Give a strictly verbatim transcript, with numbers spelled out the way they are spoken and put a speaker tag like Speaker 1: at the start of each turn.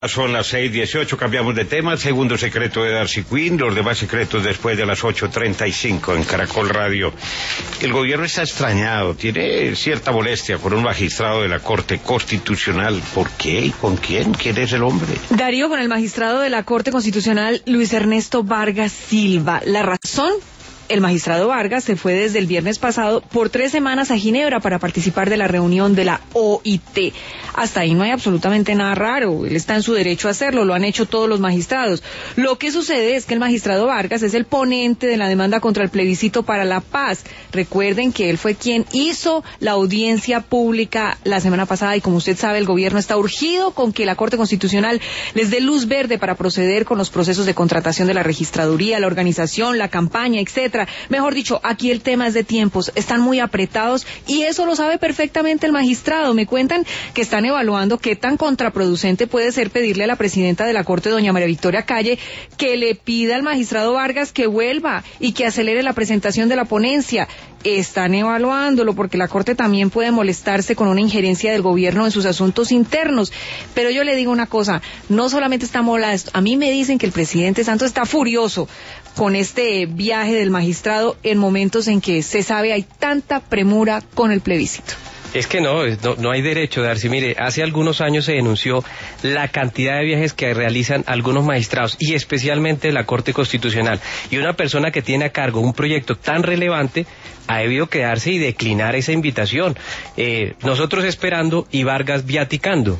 Speaker 1: Son las seis dieciocho, cambiamos de tema. Segundo secreto de Darcy Quinn, los demás secretos después de las ocho treinta y cinco en Caracol Radio. El gobierno está extrañado, tiene cierta molestia con un magistrado de la Corte Constitucional. ¿Por qué y con quién? ¿Quién es el hombre?
Speaker 2: Darío, con el magistrado de la Corte Constitucional, Luis Ernesto Vargas Silva. ¿La razón? El magistrado Vargas se fue desde el viernes pasado por tres semanas a Ginebra para participar de la reunión de la O I T. Hasta ahí no hay absolutamente nada raro, él está en su derecho a hacerlo, lo han hecho todos los magistrados. Lo que sucede es que el magistrado Vargas es el ponente de la demanda contra el plebiscito para la paz. Recuerden que él fue quien hizo la audiencia pública la semana pasada y, como usted sabe, el gobierno está urgido con que la Corte Constitucional les dé luz verde para proceder con los procesos de contratación de la registraduría, la organización, la campaña, etcétera. Mejor dicho, aquí el tema es de tiempos, están muy apretados y eso lo sabe perfectamente el magistrado. Me cuentan que están evaluando qué tan contraproducente puede ser pedirle a la presidenta de la Corte, doña María Victoria Calle, que le pida al magistrado Vargas que vuelva y que acelere la presentación de la ponencia. Están evaluándolo porque la Corte también puede molestarse con una injerencia del gobierno en sus asuntos internos. Pero yo le digo una cosa, no solamente está molesto, a mí me dicen que el presidente Santos está furioso con este viaje del magistrado en momentos en que se sabe hay tanta premura con el plebiscito.
Speaker 3: Es que no, no, no hay derecho, Darcy. Mire, hace algunos años se denunció la cantidad de viajes que realizan algunos magistrados y especialmente la Corte Constitucional. Y una persona que tiene a cargo un proyecto tan relevante ha debido quedarse y declinar esa invitación. Eh, nosotros esperando y Vargas viaticando.